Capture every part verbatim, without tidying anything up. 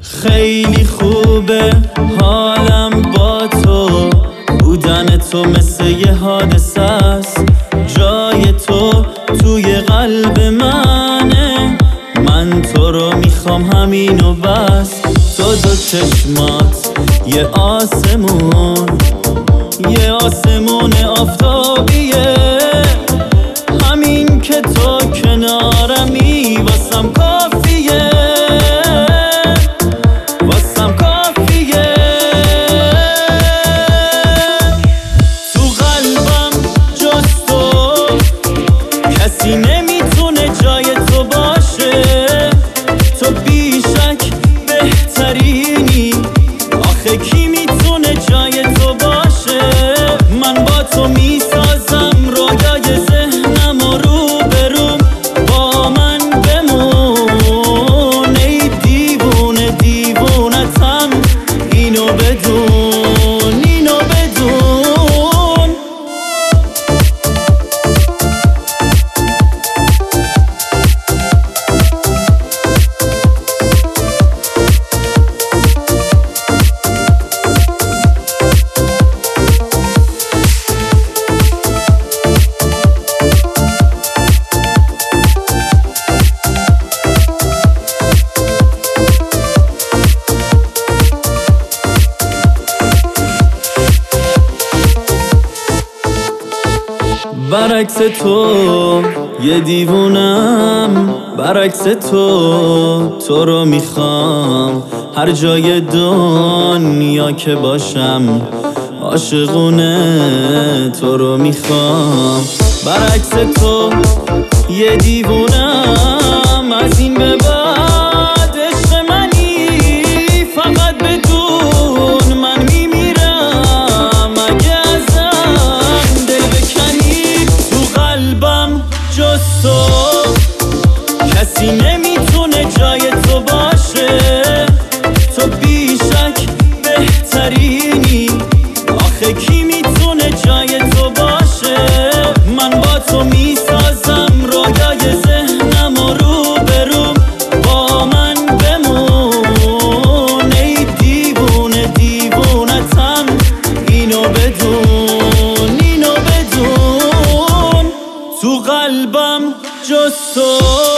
خیلی خوبه حالم با تو، بودن تو مثل یه حادثه است. جای تو توی قلب منه، من تو رو میخوام همینو بس. تو دو چشمات یه آسمون، یه آسمون آفتابیه. همین که تو کنارمی واسم کافیه، واسم کافیه. تو قلبم جز تو کسی نمیتونه جای تو باشه. تو بیشک بهترینی، آخه کی میتونه جای تو باشه؟ من با تو میسازم رویای ذهنم و رو بروم، با من بمون ای دیوونه دیوونتم. اینو بدون، اینو بدون. برعکس تو یه دیوونم، برعکس تو تو رو میخوام. هر جای دنیا که باشم عاشقونه تو رو میخوام. برعکس تو یه دیوونم، از این به بعد عشق منی. فقط بدون من میمیرم اگه ازم دل بکنی. تو قلبم جز تو کسی نمیتونه جای تو باشه. تو بیشک بهترینی، آخه کی میتونه جای تو باشه؟ من با تو میسازم رویای ذهنم و رو بروم، با من بمون ای دیوونه دیوونتم. اینو بدون، اینو بدون. تو قلبم جز تو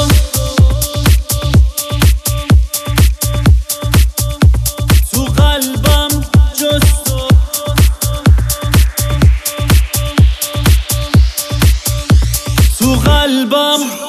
تو قلبم جز تو تو قلبم